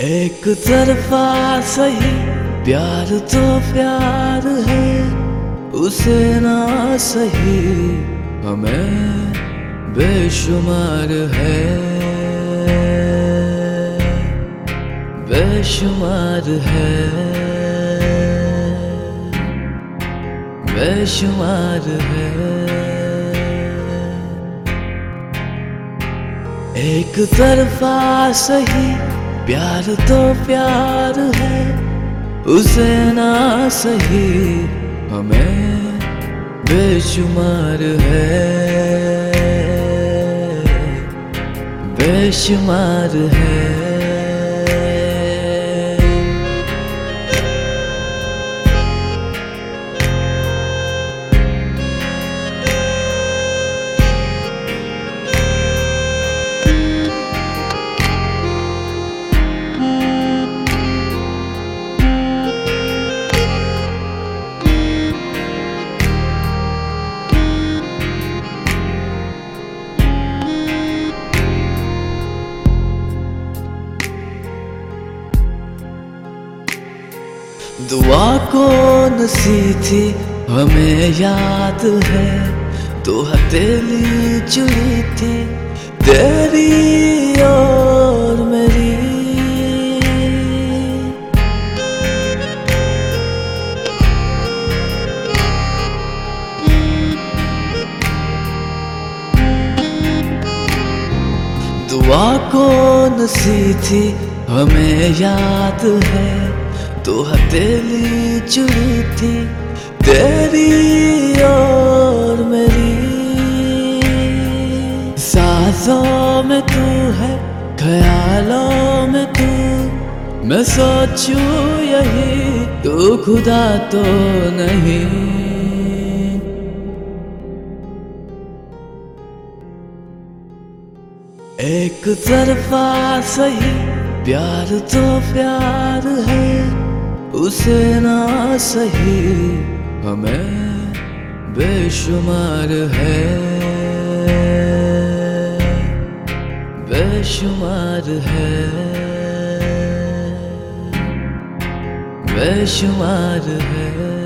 एक तरफा सही प्यार तो प्यार है, उसे ना सही हमें बेशुमार है, बेशुमार है, बेशुमार है। एक तरफा सही प्यार तो प्यार है, उसे ना सही हमें बेशुमार है, बेशुमार है। दुआ कौन सी थी हमें याद है, तो हथेली जुड़ी थी तेरी और मेरी। दुआ कौन सी थी हमें याद है, तो हथेली जुड़ी थी तेरी और मेरी। सांसों में तू है, ख्यालों में तू, मैं सोचूं यही तू खुदा तो नहीं। एक तरफा सही प्यार तो प्यार है, उसे ना सही हमें बेशुमार है, बेशुमार है, बेशुमार है।